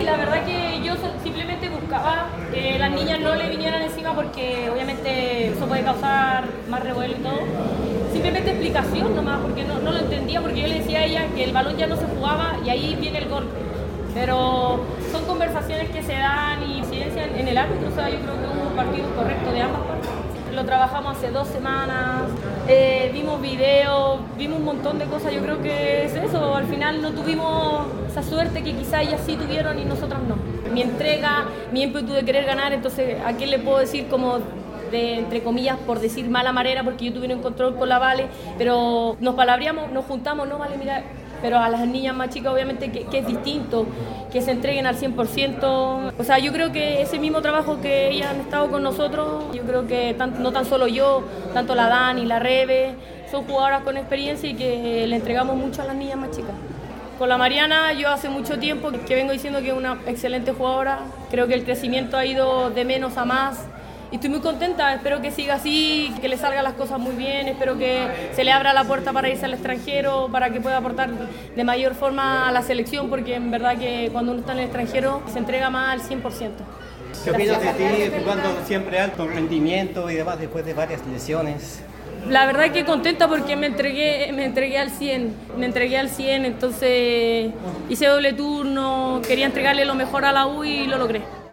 la verdad que yo simplemente buscaba que las niñas no le vinieran encima porque obviamente eso puede causar más revuelo y todo. Simplemente explicación nomás, porque no lo entendía, porque yo le decía a ella que el balón ya no se jugaba y ahí viene el golpe. Pero son conversaciones que se dan y incidencian en el árbitro, o sea, yo creo que hubo un partido correcto de ambas partes. Lo trabajamos hace 2 semanas, vimos videos, vimos un montón de cosas, yo creo que es eso, al final no tuvimos esa suerte que quizás ellas sí tuvieron y nosotras no. Mi entrega, mi ímpetu de querer ganar, entonces, ¿a quién le puedo decir como de, entre comillas, por decir mala manera, porque yo tuve un control con la Vale, pero nos palabreamos, nos juntamos, no Vale, mira, pero a las niñas más chicas obviamente que es distinto, que se entreguen al 100%. O sea, yo creo que ese mismo trabajo que ellas han estado con nosotros, yo creo que no tan solo yo, tanto la Dani, la Rebe, son jugadoras con experiencia y que le entregamos mucho a las niñas más chicas. Con la Mariana yo hace mucho tiempo que vengo diciendo que es una excelente jugadora, creo que el crecimiento ha ido de menos a más. Y estoy muy contenta, espero que siga así, que le salgan las cosas muy bien, espero que se le abra la puerta para irse al extranjero, para que pueda aportar de mayor forma a la selección, porque en verdad que cuando uno está en el extranjero se entrega más al 100%. ¿Qué opinas de ti jugando siempre alto rendimiento y demás después de varias lesiones? La verdad que contenta porque me entregué al 100, entonces hice doble turno, quería entregarle lo mejor a la U y lo logré.